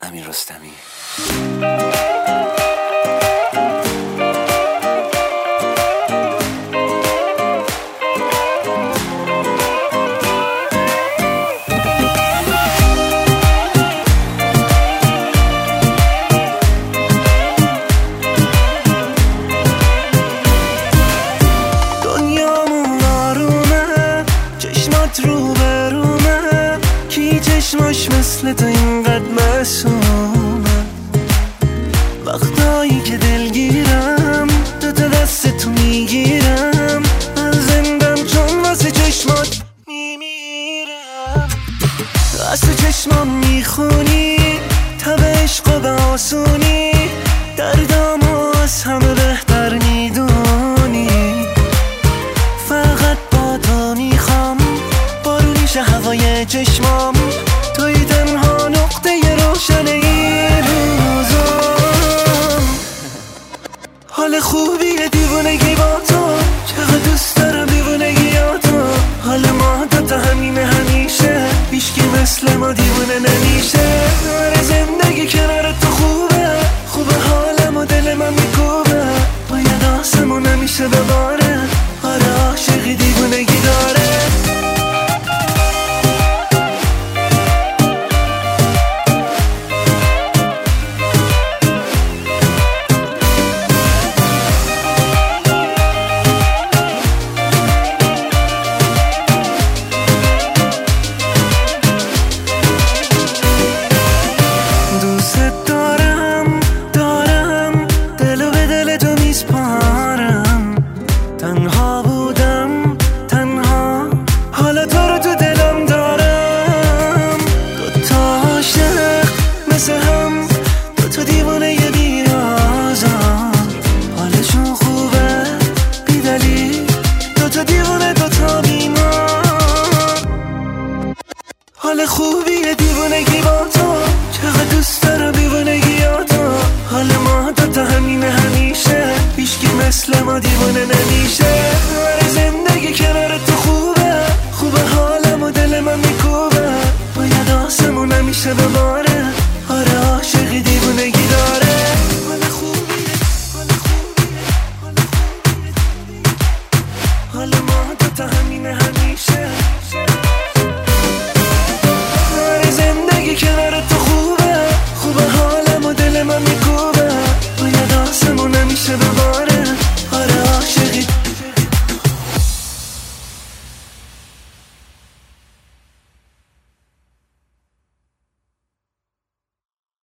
امیر رستمی. چشماش مثل تو اینقدر معصومه، وقتایی که دلگیرم دوتا دست تو میگیرم، من زندم چون واسه چشمات میمیرم. از تو چشمام میخونی تب عشق و به آسونی، دردامو از همه بهتر میدونی. فقط با تو میخوام بارونیش هوای چشمام، توی تنها نقطه روشن این روزم. حال خوبیه دیوونگی با تو، چقدر دوست دارم دیوونگی با تو. حال ما دوتا همینه همیشه، هیچکی مثل ما دیوونه نمیشه. آره زندگی کنار تو خوبه، خوبه حالم و دل من میکوبه، باید آسمون همیشه بباره. آره عاشقی دیوونگی داره. حال خوبیه دیوونگی با تو، چقدر دوست دارم دیوونگی با تو. حال ما دوتا همینه همیشه، هیچکی مثل ما دیوونه نمیشه. آره زندگی کنار تو خوبه، خوبه حالم و دل من میکوبه، باید آسمون همیشه بباره. آره عاشقی دیوونگی